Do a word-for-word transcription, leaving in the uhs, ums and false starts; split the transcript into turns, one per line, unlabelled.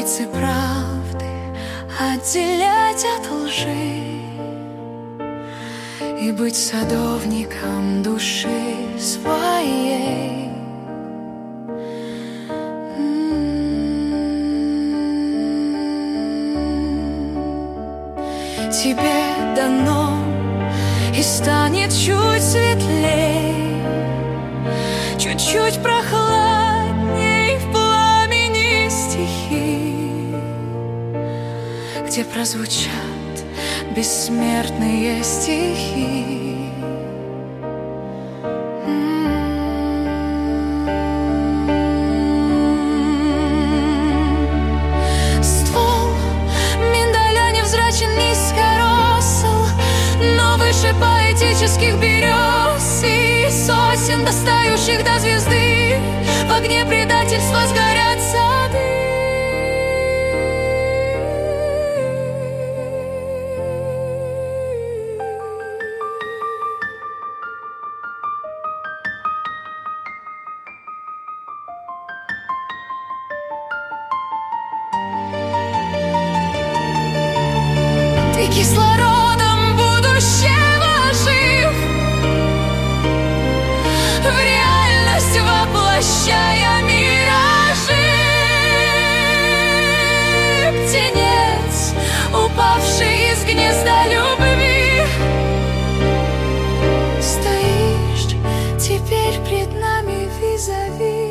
границы правды отделять от лжи и быть садовником души своей. Тебе дано и станет чуть светлей, чуть-чуть прохладней в пламени стихи, где прозвучат бессмертные стихи. Ствол миндаля невзрачен, низкоросл, но выше поэтических берез и сосен, достающих до звезды. В огне предательства сгорят сады. Ты кислородом будущего жив, в реальность воплощая миражи. Птенец, упавший из гнезда любви, стоишь теперь пред нами визави.